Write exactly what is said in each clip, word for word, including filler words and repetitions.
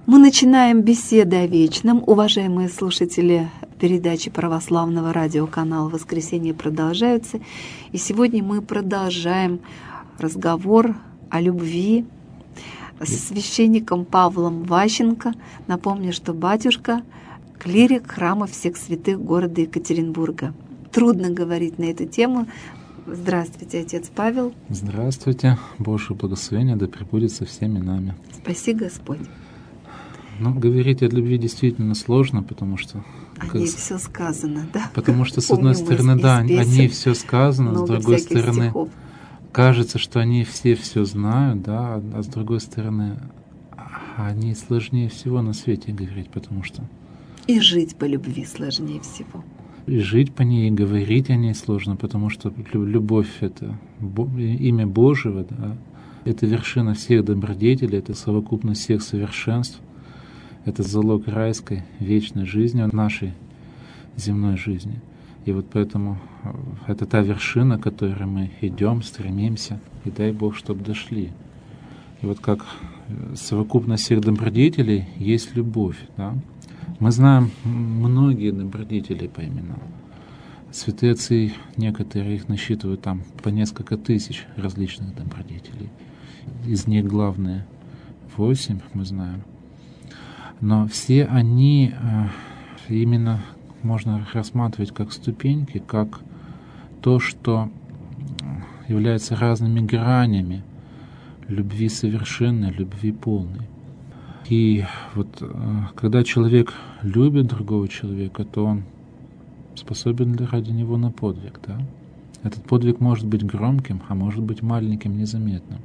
Мы начинаем беседы о вечном. Уважаемые слушатели передачи православного радиоканала «Воскресенье» продолжаются. И сегодня мы продолжаем разговор о любви с священником Павлом Ващенко. Напомню, что батюшка – клирик храма всех святых города Екатеринбурга. Трудно говорить на эту тему. Здравствуйте, отец Павел. Здравствуйте. Божье благословение да пребудет со всеми нами. Спаси Господь. Ну, говорить о любви действительно сложно, потому что... О ней все сказано, да? Потому что, с одной стороны, да, о ней все сказано, с другой стороны, стихов. Кажется, что они все все знают, да, а с другой стороны, они сложнее всего на свете говорить, потому что... И жить по любви сложнее всего. И жить по ней, и говорить о ней сложно, потому что любовь — это имя Божьего, да, это вершина всех добродетелей, это совокупность всех совершенств. Это залог райской, вечной жизни, нашей земной жизни. И вот поэтому это та вершина, к которой мы идем, стремимся, и дай Бог, чтобы дошли. И вот как совокупность всех добродетелей есть любовь. Да? Мы знаем многие добродетели по именам. Святые отцы, некоторые их насчитывают там по несколько тысяч различных добродетелей. Из них главные восемь, мы знаем. Но все они именно можно рассматривать как ступеньки, как то, что является разными гранями любви совершенной, любви полной. И вот когда человек любит другого человека, то он способен ради него на подвиг. Да? Этот подвиг может быть громким, а может быть маленьким, незаметным.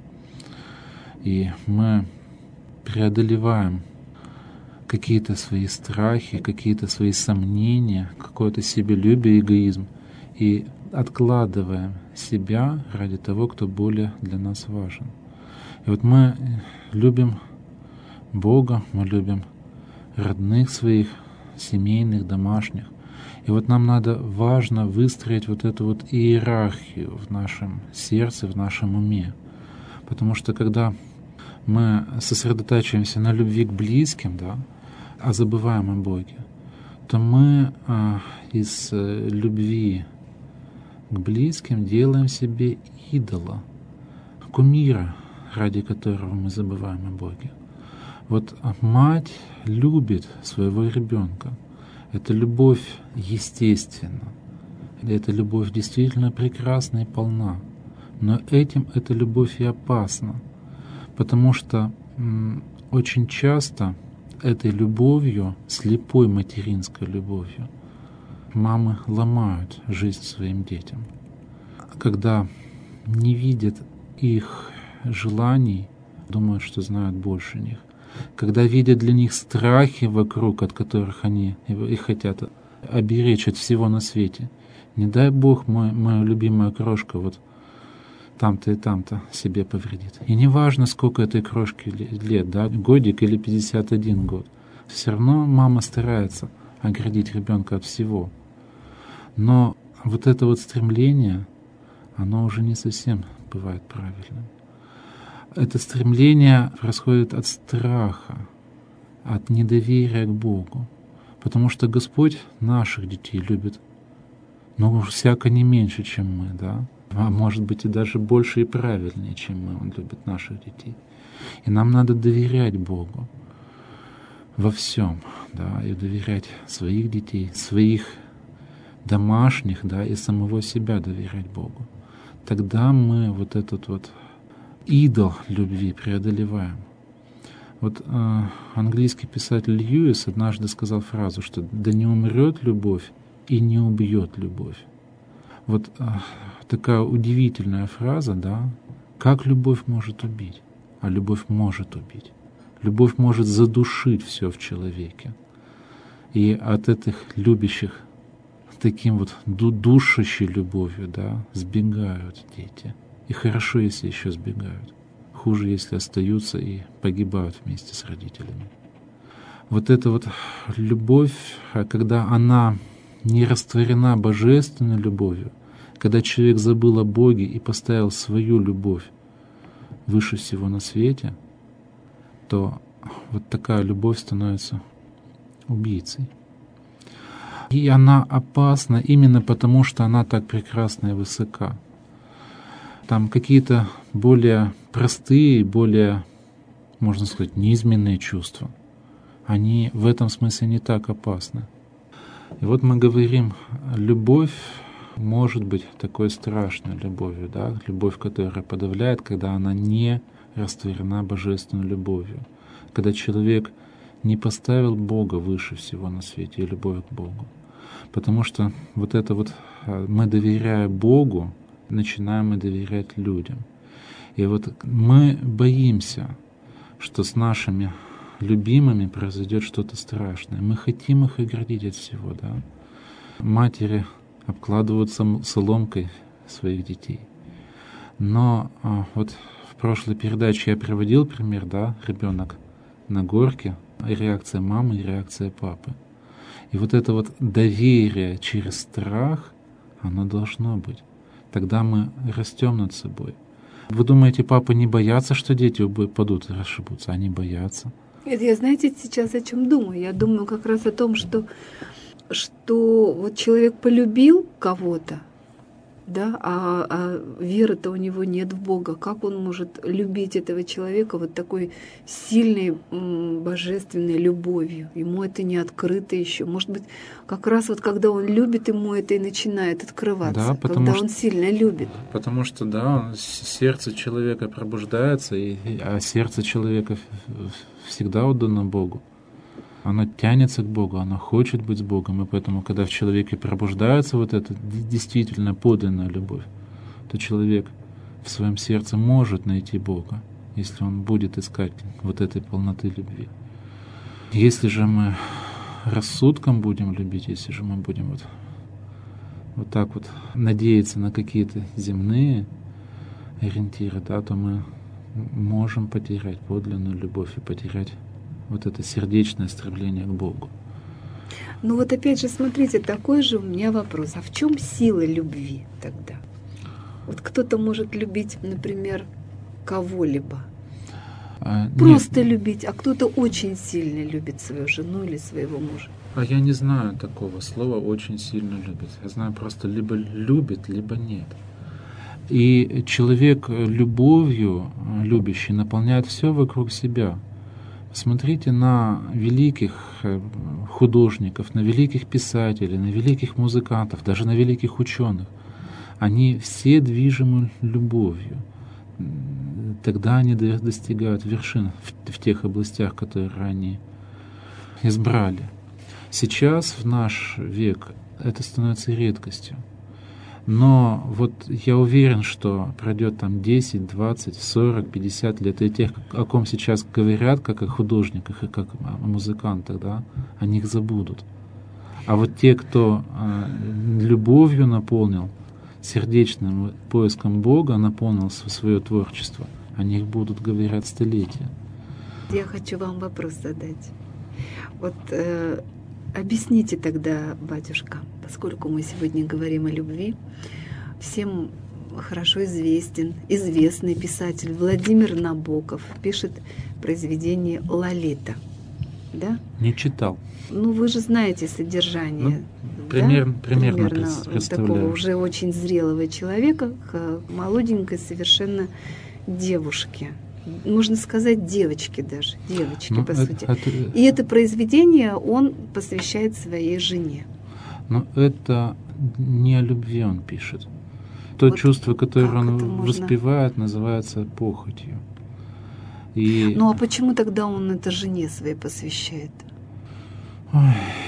И мы преодолеваем какие-то свои страхи, какие-то свои сомнения, какое-то себелюбие, эгоизм, и откладываем себя ради того, кто более для нас важен. И вот мы любим Бога, мы любим родных своих, семейных, домашних. И вот нам надо важно выстроить вот эту вот иерархию в нашем сердце, в нашем уме. Потому что когда мы сосредотачиваемся на любви к близким, да, а забываем о Боге, то мы а, из а, любви к близким делаем себе идола, кумира, ради которого мы забываем о Боге. Вот мать любит своего ребенка. Это любовь естественна. Эта любовь действительно прекрасна и полна. Но этим эта любовь и опасна. Потому что м, очень часто этой любовью, слепой материнской любовью, мамы ломают жизнь своим детям. Когда не видят их желаний, думают, что знают больше них. Когда видят для них страхи вокруг, от которых они их хотят оберечь от всего на свете. Не дай Бог, мой, моя любимая крошка вот там-то и там-то себе повредит. И не важно, сколько этой крошке лет, да, годик или пятьдесят один год. Все равно мама старается оградить ребенка от всего. Но вот это вот стремление, оно уже не совсем бывает правильным. Это стремление происходит от страха, от недоверия к Богу. Потому что Господь наших детей любит, но уж всяко не меньше, чем мы, да. А может быть и даже больше и правильнее, чем мы. Он любит наших детей. И нам надо доверять Богу во всем, да, и доверять своих детей, своих домашних, да, и самого себя доверять Богу. Тогда мы вот этот вот идол любви преодолеваем. Вот э, английский писатель Льюис однажды сказал фразу, что «да не умрет любовь и не убьет любовь». Вот э, такая удивительная фраза, да, как любовь может убить? А любовь может убить. Любовь может задушить все в человеке. И от этих любящих таким вот душащей любовью, да, сбегают дети. И хорошо, если еще сбегают. Хуже, если остаются и погибают вместе с родителями. Вот эта вот любовь, когда она не растворена божественной любовью, когда человек забыл о Боге и поставил свою любовь выше всего на свете, то вот такая любовь становится убийцей. И она опасна именно потому, что она так прекрасна и высока. Там какие-то более простые, более, можно сказать, низменные чувства, они в этом смысле не так опасны. И вот мы говорим, любовь может быть такой страшной любовью, да? Любовь, которая подавляет, когда она не растворена божественной любовью, когда человек не поставил Бога выше всего на свете и любовь к Богу. Потому что вот это вот мы, доверяя Богу, начинаем мы доверять людям. И вот мы боимся, что с нашими любимыми произойдет что-то страшное. Мы хотим их оградить от всего, да. Матери обкладывают соломкой своих детей. Но а, вот в прошлой передаче я приводил пример, да, ребенок на горке, реакция мамы и реакция папы. И вот это вот доверие через страх, оно должно быть. Тогда мы растем над собой. Вы думаете, папы не боятся, что дети упадут и расшибутся? Они боятся. Это я, знаете, сейчас о чем думаю? Я думаю как раз о том, что, что вот человек полюбил кого-то, да, а, а веры-то у него нет в Бога. Как он может любить этого человека вот такой сильной м, божественной любовью? Ему это не открыто еще. Может быть, как раз вот когда он любит, ему это и начинает открываться, да, когда что, он сильно любит. Потому что, да, сердце человека пробуждается, и, а сердце человека всегда отдано Богу. Оно тянется к Богу, оно хочет быть с Богом, и поэтому, когда в человеке пробуждается вот эта действительно подлинная любовь, то человек в своем сердце может найти Бога, если он будет искать вот этой полноты любви. Если же мы рассудком будем любить, если же мы будем вот, вот так вот надеяться на какие-то земные ориентиры, да, то мы можем потерять подлинную любовь и потерять вот это сердечное стремление к Богу. Ну вот опять же, смотрите, такой же у меня вопрос. А в чем сила любви тогда? Вот кто-то может любить, например, кого-либо. А, Просто нет. любить, а кто-то очень сильно любит свою жену или своего мужа. А я не знаю такого слова «очень сильно любит». Я знаю просто либо любит, либо нет. И человек любовью любящий наполняет все вокруг себя. Смотрите на великих художников, на великих писателей, на великих музыкантов, даже на великих ученых. Они все движимы любовью. Тогда они достигают вершин в, в тех областях, которые они избрали. Сейчас, в наш век, это становится редкостью. Но вот я уверен, что пройдет там десять, двадцать, сорок, пятьдесят лет, и тех, о ком сейчас говорят, как о художниках и как о музыкантах, да, о них забудут. А вот те, кто э, любовью наполнил, сердечным поиском Бога наполнил свое творчество, о них будут говорить столетия. Я хочу вам вопрос задать. Вот э, объясните тогда, батюшка, поскольку мы сегодня говорим о любви, всем хорошо известен, известный писатель Владимир Набоков пишет произведение «Лолита». Да? Не читал. Ну, вы же знаете содержание. Ну, пример, да? Примерно, примерно такого уже очень зрелого человека к молоденькой совершенно девушке. Можно сказать, девочки даже, девочки, ну, по это, сути. Это... И это произведение он посвящает своей жене. Но это не о любви он пишет. То вот чувство, которое он можно... воспевает, называется похотью. И... Ну а почему тогда он это жене своей посвящает? Ой.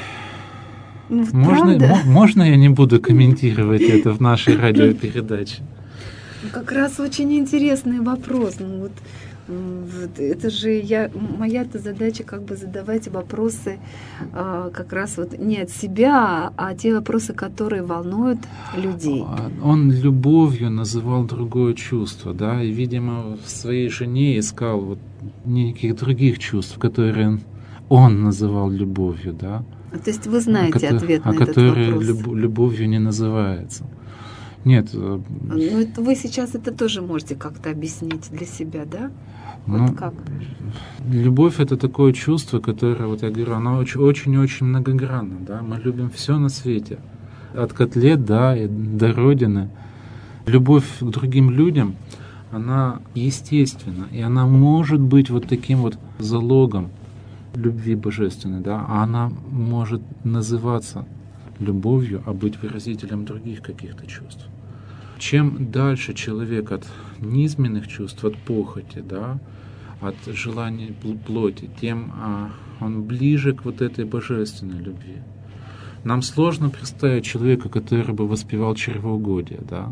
Ну, можно, м- можно я не буду комментировать это в нашей радиопередаче? Как раз очень интересный вопрос. Ну, вот, вот это же я, моя-то задача как бы задавать вопросы а, как раз вот не от себя, а те вопросы, которые волнуют людей. Он любовью называл другое чувство, да, и, видимо, в своей жене искал вот никаких других чувств, которые он называл любовью, да. То есть вы знаете а ответ а на этот который вопрос? Люб, любовью не называется. Нет. Ну, это вы сейчас это тоже можете как-то объяснить для себя, да? Вот ну, как? Любовь — это такое чувство, которое, вот я говорю, оно очень-очень многогранно, да? Мы любим все на свете. От котлет, да, и до родины. Любовь к другим людям, она естественна, и она может быть вот таким вот залогом любви божественной, да, а она может называться любовью, а быть выразителем других каких-то чувств. Чем дальше человек от низменных чувств, от похоти, да, от желаний плоти, тем а, он ближе к вот этой божественной любви. Нам сложно представить человека, который бы воспевал чревоугодие, да,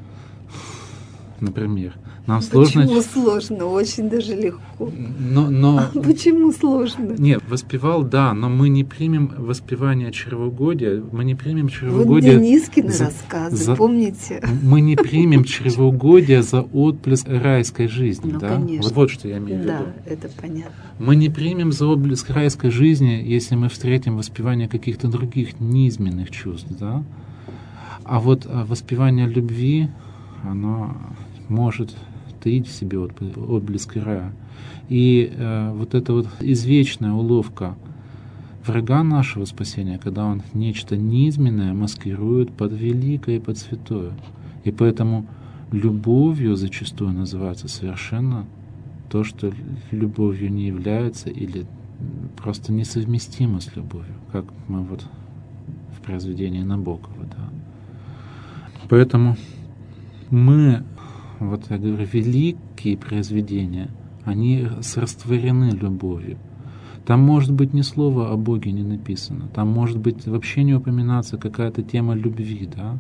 например. Нам Почему сложно... сложно? Очень даже легко. Но, но... А почему сложно? Нет, воспевал, да, но мы не примем воспевание чревоугодия, мы не примем Вот чревоугодие... Денискины за, рассказы, за, помните? Мы не примем чревоугодия за отблеск райской жизни, ну, да? Конечно. Вот, вот что я имею в виду. Да, это понятно. Мы не примем за отблеск райской жизни, если мы встретим воспевание каких-то других низменных чувств, да? А вот воспевание любви, оно может таить в себе отблеск рая. И э, вот эта вот извечная уловка врага нашего спасения, когда он нечто низменное маскирует под великое и под святое. И поэтому любовью зачастую называется совершенно то, что любовью не является или просто несовместимо с любовью, как мы вот в произведении Набокова. Да. Поэтому мы, вот я говорю, великие произведения, они растворены любовью. Там может быть ни слова о Боге не написано, там может быть вообще не упоминаться какая-то тема любви, да.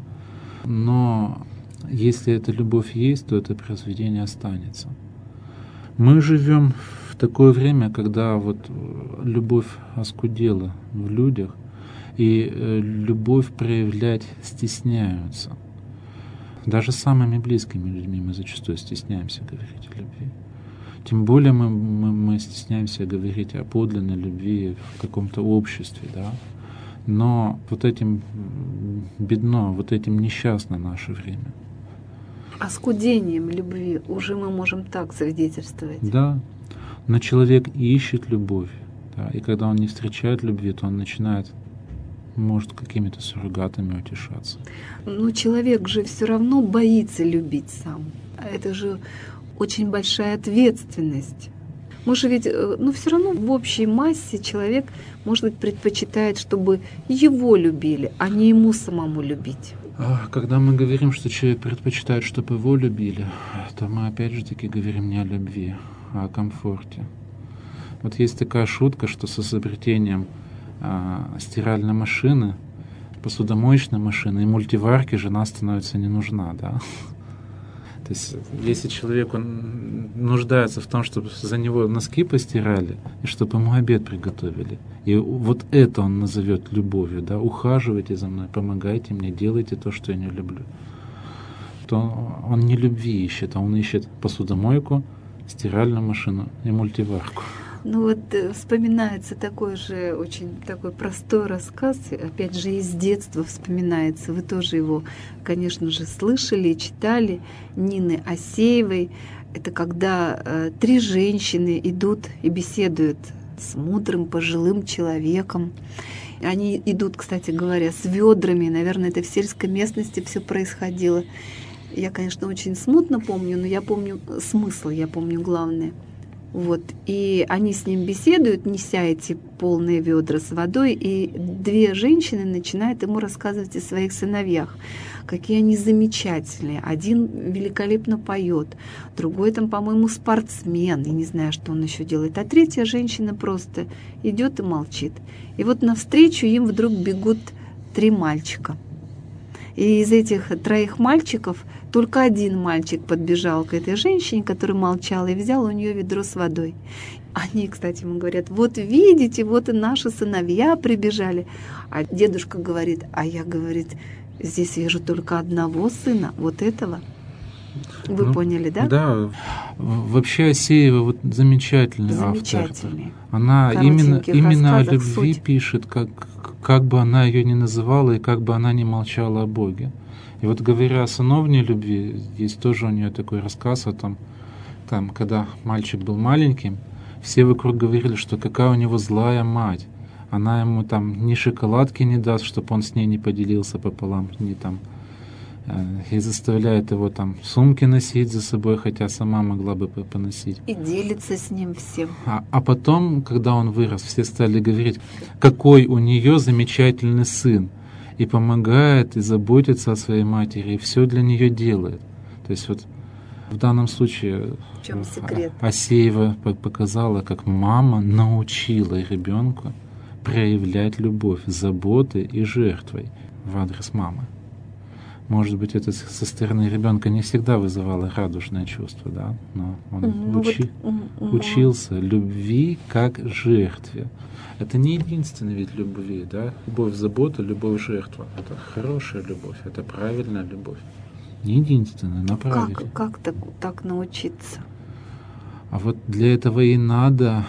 Но если эта любовь есть, то это произведение останется. Мы живем в такое время, когда вот любовь оскудела в людях, и любовь проявлять стесняются. Даже с самыми близкими людьми мы зачастую стесняемся говорить о любви. Тем более мы, мы, мы стесняемся говорить о подлинной любви в каком-то обществе, да. Но вот этим бедно, вот этим несчастно наше время. Оскудением любви уже мы можем так свидетельствовать. Да, но человек ищет любовь, да, и когда он не встречает любви, то он начинает, может, какими-то суррогатами утешаться. Но человек же все равно боится любить сам. Это же очень большая ответственность. Мы же ведь, ну, все равно в общей массе человек, может быть, предпочитает, чтобы его любили, а не ему самому любить. Когда мы говорим, что человек предпочитает, чтобы его любили, то мы опять же таки говорим не о любви, а о комфорте. Вот есть такая шутка, что с изобретением а, стиральной машины, посудомоечной машины и мультиварки жена становится не нужна, да? То есть, если человек он нуждается в том, чтобы за него носки постирали, и чтобы ему обед приготовили, и вот это он назовет любовью, да, ухаживайте за мной, помогайте мне, делайте то, что я не люблю, то он не любви ищет, а он ищет посудомойку, стиральную машину и мультиварку. Ну вот вспоминается такой же очень такой простой рассказ, опять же из детства вспоминается, вы тоже его, конечно же, слышали, читали, Нины Асеевой. Это когда э, три женщины идут и беседуют с мудрым пожилым человеком. Они идут, кстати говоря, с ведрами, наверное, это в сельской местности все происходило. Я, конечно, очень смутно помню, но я помню смысл, я помню главное. Вот. И они с ним беседуют, неся эти полные ведра с водой, и две женщины начинают ему рассказывать о своих сыновьях, какие они замечательные. Один великолепно поет, другой там, по-моему, спортсмен, и не знаю, что он еще делает, а третья женщина просто идет и молчит. И вот навстречу им вдруг бегут три мальчика. И из этих троих мальчиков только один мальчик подбежал к этой женщине, которая молчала, и взял у нее ведро с водой. Они, кстати, ему говорят: вот видите, вот и наши сыновья прибежали. А дедушка говорит: а я, говорит, здесь вижу только одного сына, вот этого. Вы ну, поняли, да? Да. Вообще Асеева вот замечательный, замечательный автор. Она именно, именно о любви суть. Пишет, как, как бы она ее ни называла и как бы она ни молчала о Боге. И вот говоря о сыновней любви, есть тоже у нее такой рассказ о том, там, когда мальчик был маленьким, все вокруг говорили, что какая у него злая мать. Она ему там ни шоколадки не даст, чтобы он с ней не поделился пополам, ни там, э, и заставляет его там сумки носить за собой, хотя сама могла бы поносить. И делится с ним всем. А, а потом, когда он вырос, все стали говорить, какой у нее замечательный сын. И помогает, и заботится о своей матери, и все для нее делает. То есть вот в данном случае В чем секрет? Асеева показала, как мама научила ребенка проявлять любовь заботой и жертвой в адрес мамы. Может быть, это со стороны ребенка не всегда вызывало радужное чувство, да, но он ну, учи, вот, учился любви как жертве. Это не единственный вид любви, да, любовь, забота, любовь, жертва. Это хорошая любовь, это правильная любовь. Не единственная, но правильная. Как, как так, так научиться? А вот для этого и надо...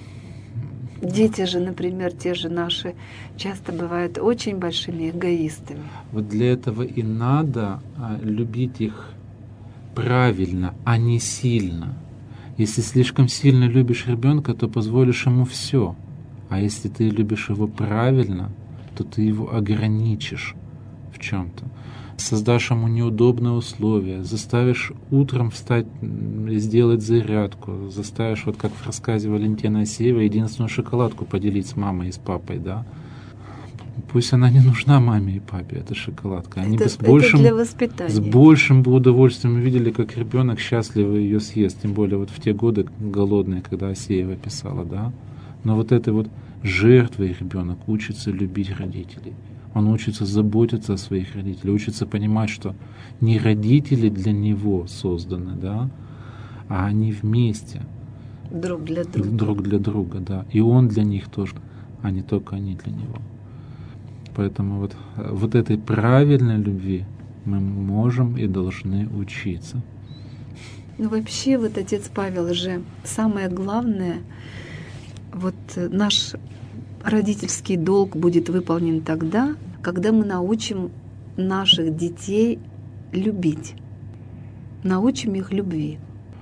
Дети же, например, те же наши, часто бывают очень большими эгоистами. Вот для этого и надо а, любить их правильно, а не сильно. Если слишком сильно любишь ребенка, то позволишь ему все. А если ты любишь его правильно, то ты его ограничишь в чем-то. Создашь ему неудобные условия, заставишь утром встать и сделать зарядку, заставишь, вот как в рассказе Валентины Асеевой, единственную шоколадку поделить с мамой и с папой, да. Пусть она не нужна маме и папе, эта шоколадка. Они это, бы с большим, это для воспитания. с большим бы удовольствием увидели, как ребенок счастливо ее съест, тем более вот в те годы голодные, когда Асеева писала, да. Но вот этой вот жертвой ребенок учится любить родителей. Он учится заботиться о своих родителях, учится понимать, что не родители для него созданы, да, а они вместе. Друг для друга. Друг для друга, да. И он для них тоже, а не только они для него. Поэтому вот, вот этой правильной любви мы можем и должны учиться. Ну вообще, вот отец Павел же, самое главное, вот наш родительский долг будет выполнен тогда, когда мы научим наших детей любить, научим их любви.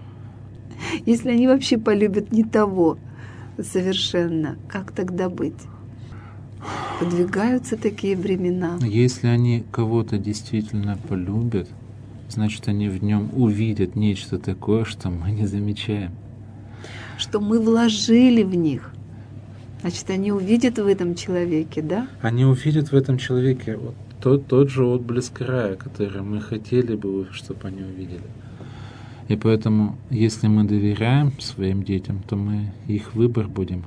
Если они вообще полюбят не того совершенно, как тогда быть? Подвигаются такие времена. Если они кого-то действительно полюбят, значит, они в нем увидят нечто такое, что мы не замечаем. Что мы вложили в них. Значит, они увидят в этом человеке, да? Они увидят в этом человеке вот тот, тот же отблеск рая, который мы хотели бы, чтобы они увидели. И поэтому, если мы доверяем своим детям, то мы их выбор будем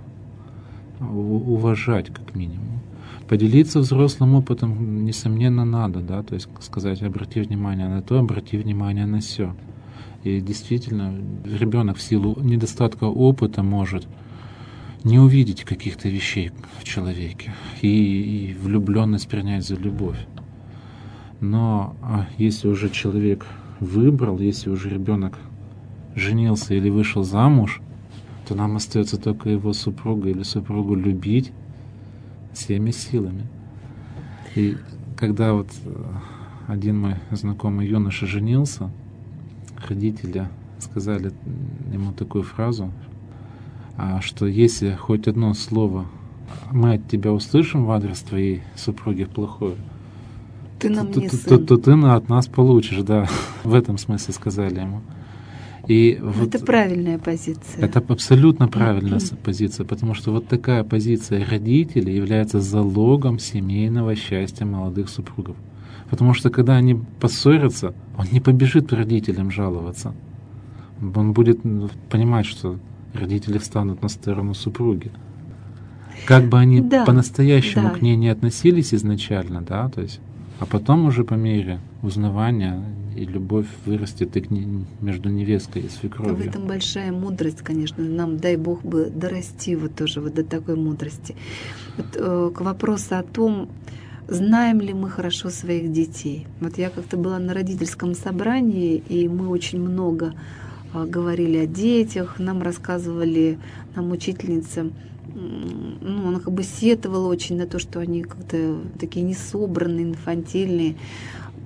уважать как минимум. Поделиться взрослым опытом, несомненно, надо, да, то есть сказать, обрати внимание на то, обрати внимание на сё. И действительно, ребенок в силу недостатка опыта может не увидеть каких-то вещей в человеке и, и влюбленность принять за любовь. Но а если уже человек выбрал, если уже ребенок женился или вышел замуж, то нам остается только его супруга или супругу любить всеми силами. И когда вот один мой знакомый юноша женился, родители сказали ему такую фразу, что если хоть одно слово мы от тебя услышим в адрес твоей супруги плохое, ты нам то, не то, сын. То, то, то ты от нас получишь, да. В этом смысле сказали ему. И вот это правильная позиция. Это абсолютно правильная позиция, потому что вот такая позиция родителей является залогом семейного счастья молодых супругов. Потому что когда они поссорятся, он не побежит к родителям жаловаться. Он будет понимать, что родители встанут на сторону супруги. Как бы они да, по-настоящему да. к ней не относились изначально, да, то есть, а потом уже по мере узнавания и любовь вырастет и к не, между невесткой и свекровью. В этом большая мудрость, конечно. Нам, дай Бог, бы дорасти вот тоже вот до такой мудрости. Вот, э, к вопросу о том, знаем ли мы хорошо своих детей. Вот я как-то была на родительском собрании, и мы очень много э, говорили о детях. Нам рассказывали, нам учительница, ну, она как бы сетовала очень на то, что они как-то такие несобранные, инфантильные.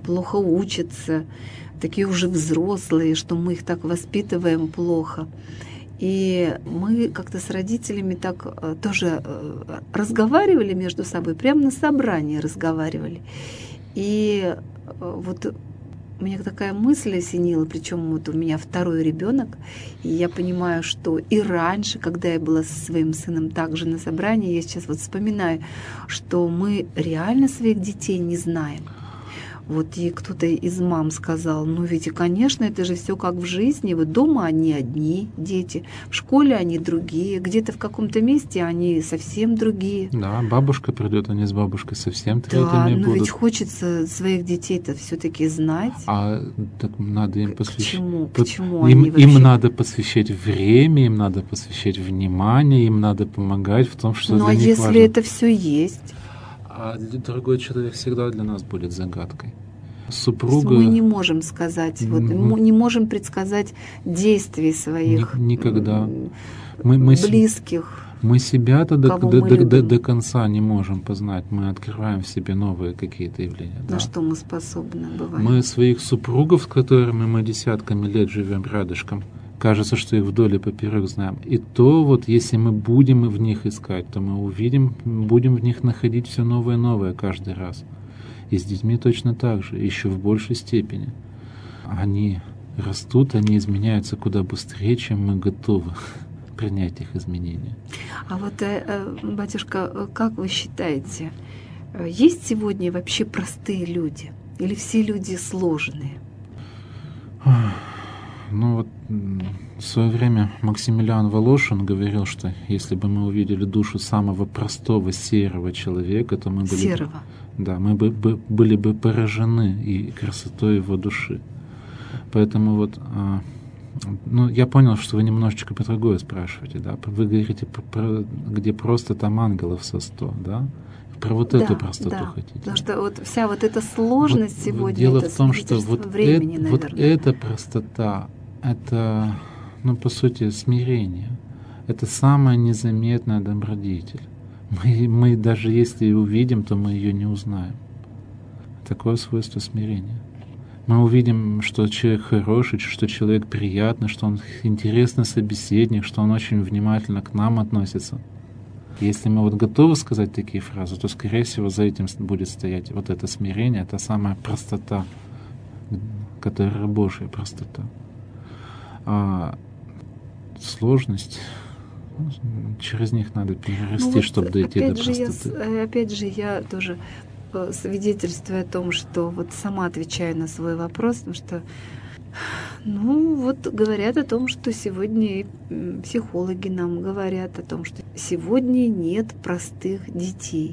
плохо учатся, такие уже взрослые, что мы их так воспитываем плохо. И мы как-то с родителями так тоже разговаривали между собой, прямо на собрании разговаривали. И вот меня такая мысль осенила, причем вот у меня второй ребенок, и я понимаю, что и раньше, когда я была со своим сыном также на собрании, я сейчас вот вспоминаю, что мы реально своих детей не знаем. Вот и кто-то из мам сказал, ну ведь, конечно, это же все как в жизни. Вот дома они одни дети, в школе они другие, где-то в каком-то месте они совсем другие. Да, бабушка придет, они с бабушкой совсем третьими да, будут. но ведь хочется своих детей-то все-таки знать. А так надо им посвящать. К чему? К чему им, они вообще... им надо посвящать время, им надо посвящать внимание, им надо помогать в том, что ну, для а них если важно. это все есть? А другой человек всегда для нас будет загадкой. Супруга... Мы не можем сказать, вот, Ну, мы не можем предсказать действий своих ни, никогда. Мы, мы, близких. Мы себя-то до, кого до, мы до, любим. до, до конца не можем познать. Мы открываем в себе новые какие-то явления. На да. что мы способны, бывает. Мы своих супругов, с которыми мы десятками лет живем рядышком, кажется, что их вдоль и поперек знаем. И то вот, если мы будем в них искать, то мы увидим, будем в них находить все новое и новое каждый раз. И с детьми точно так же, еще в большей степени. Они растут, они изменяются куда быстрее, чем мы готовы принять их изменения. А вот, батюшка, как вы считаете, есть сегодня вообще простые люди? Или все люди сложные? Ну вот в свое время Максимилиан Волошин говорил, что если бы мы увидели душу самого простого серого человека, то мы были серого. бы, да, мы бы, бы были бы поражены и красотой его души. Поэтому вот, а, ну я понял, что вы немножечко по другое спрашиваете, да? Вы говорите про, про, где просто там ангелов со сто, да? Про вот да, эту простоту да. хотите. Потому что вот вся вот эта сложность вот, сегодня, дело это в том, что вот, времени, это, вот эта простота, это, ну, по сути, смирение. Это самая незаметная добродетель. Мы, мы даже если увидим, то мы ее не узнаем. Такое свойство смирения. Мы увидим, что человек хороший, что человек приятный, что он интересный собеседник, что он очень внимательно к нам относится. Если мы вот готовы сказать такие фразы, то, скорее всего, за этим будет стоять вот это смирение, это самая простота, которая Божья простота. А сложность, через них надо перерасти, ну вот чтобы дойти до простоты. Я, опять же, я тоже свидетельствую о том, что вот сама отвечаю на свой вопрос, потому что ну, вот говорят о том, что сегодня психологи нам говорят о том, что сегодня нет простых детей.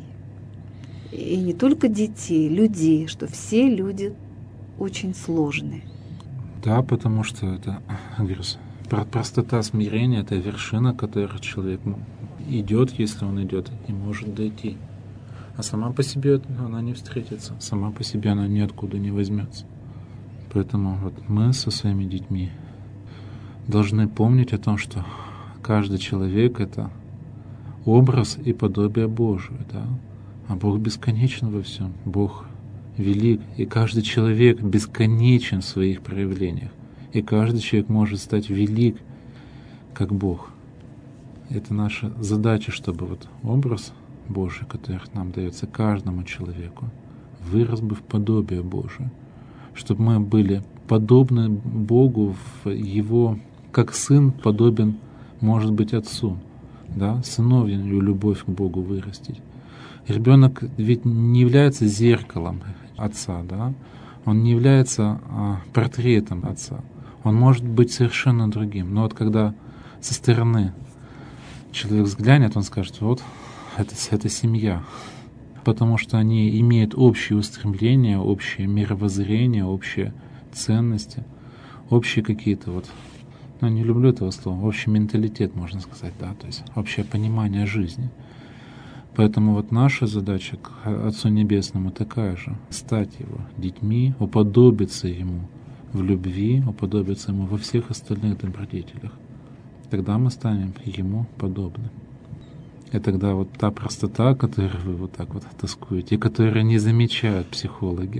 И не только детей, людей, что все люди очень сложные. Да, потому что это, говорю, простота смирения — это вершина, к которой человек идет, если он идет, и может дойти. А сама по себе она не встретится, сама по себе она ниоткуда не возьмется. Поэтому вот мы со своими детьми должны помнить о том, что каждый человек — это образ и подобие Божие, да? А Бог бесконечен во всем, Бог велик, и каждый человек бесконечен в своих проявлениях, и каждый человек может стать велик, как Бог. Это наша задача, чтобы вот образ Божий, который нам дается каждому человеку, вырос бы в подобие Божие, чтобы мы были подобны Богу в Его, как сын подобен, может быть, отцу, да, сыновью любовь к Богу вырастить. Ребенок ведь не является зеркалом отца, да, он не является а, портретом отца, он может быть совершенно другим. Но вот когда со стороны человек взглянет, он скажет, вот, это, это семья. Потому что они имеют общие устремления, общее мировоззрение, общие ценности, общие какие-то вот, ну, не люблю этого слова, общий менталитет, можно сказать, да, то есть общее понимание жизни. Поэтому вот наша задача к Отцу Небесному такая же: стать Его детьми, уподобиться Ему в любви, уподобиться Ему во всех остальных добродетелях. Тогда мы станем Ему подобны. И тогда вот та простота, которую вы вот так вот тоскуете, и которую не замечают психологи,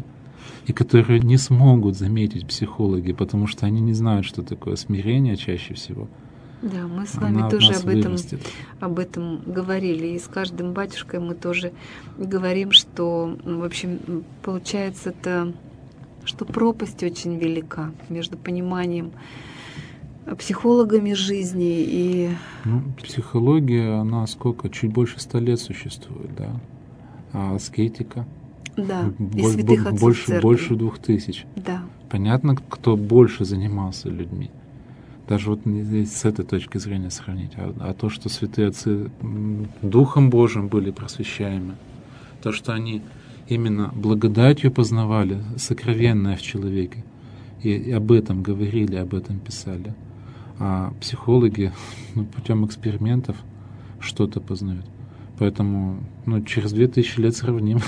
и которые не смогут заметить психологи, потому что они не знают, что такое смирение чаще всего. Да, мы с Она вами тоже об этом, вырастет. об этом говорили. И с каждым батюшкой мы тоже говорим, что, в общем, получается это, что пропасть очень велика между пониманием психологами жизни и... Ну, психология, она сколько? Чуть больше ста лет существует, да? А аскетика? Да, Бо- и святых бо- отцов больше, церкви. больше двух тысяч. Да. Понятно, кто больше занимался людьми. Даже вот здесь с этой точки зрения сравнить. А, а то, что святые отцы м, Духом Божиим были просвещаемы, то, что они именно благодатью познавали сокровенное в человеке, и, и об этом говорили, об этом писали. А психологи ну, путем экспериментов что-то познают. Поэтому ну, через две тысячи лет сравним.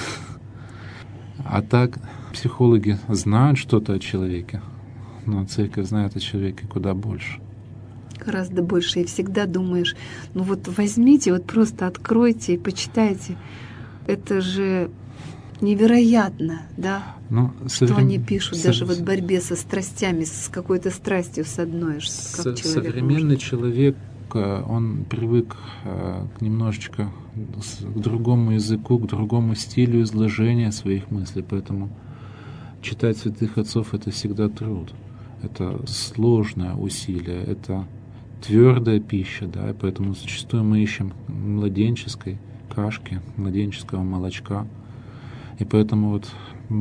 А так психологи знают что-то о человеке, но церковь знает о человеке куда больше. Гораздо больше. И всегда думаешь, ну вот возьмите, вот просто откройте и почитайте. Это же невероятно, да? Ну, что соврем... они пишут, со... даже вот в борьбе со страстями, с какой-то страстью с одной. Как Со- человек современный может. человек, он привык к немножечко к другому языку, к другому стилю изложения своих мыслей, поэтому читать святых отцов — это всегда труд, это сложное усилие, это твердая пища, да, и поэтому зачастую мы ищем младенческой кашки, младенческого молочка, и поэтому вот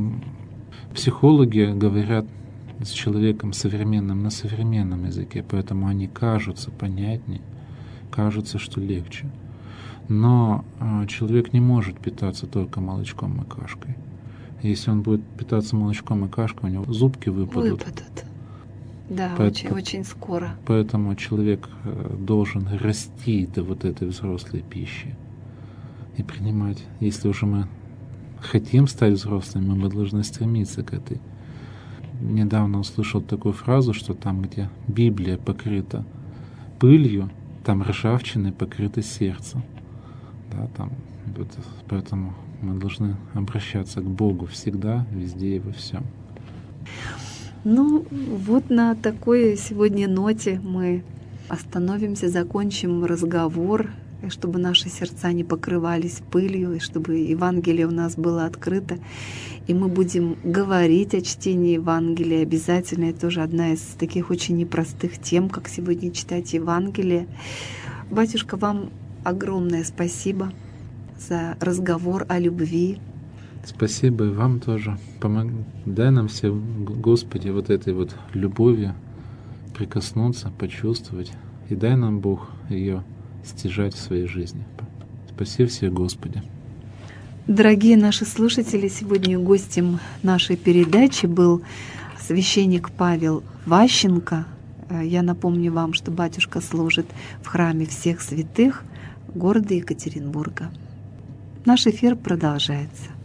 психологи говорят с человеком современным на современном языке, поэтому они кажутся понятнее, кажется, что легче. Но э, человек не может питаться только молочком и кашкой. Если он будет питаться молочком и кашкой, у него зубки выпадут. Выпадут. Да, Поэтому, очень, очень скоро. Поэтому человек э, должен расти до вот этой взрослой пищи и принимать. Если уже мы хотим стать взрослыми, мы должны стремиться к этой. Недавно услышал такую фразу, что там, где Библия покрыта пылью, там ржавчиной покрыто сердце. Да, там, вот, поэтому мы должны обращаться к Богу всегда, везде и во всем. Ну, вот на такой сегодня ноте мы остановимся, закончим разговор, чтобы наши сердца не покрывались пылью, и чтобы Евангелие у нас было открыто. И мы будем говорить о чтении Евангелия обязательно. Это тоже одна из таких очень непростых тем, как сегодня читать Евангелие. Батюшка, вам огромное спасибо за разговор о любви. Спасибо и вам тоже. Помог... Дай нам всем, Господи, вот этой вот любовью прикоснуться, почувствовать. И дай нам, Бог, ее стяжать в своей жизни. Спаси всех, Господи. Дорогие наши слушатели, сегодня гостем нашей передачи был священник Павел Ващенко. Я напомню вам, что батюшка служит в храме всех святых города Екатеринбурга. Наш эфир продолжается.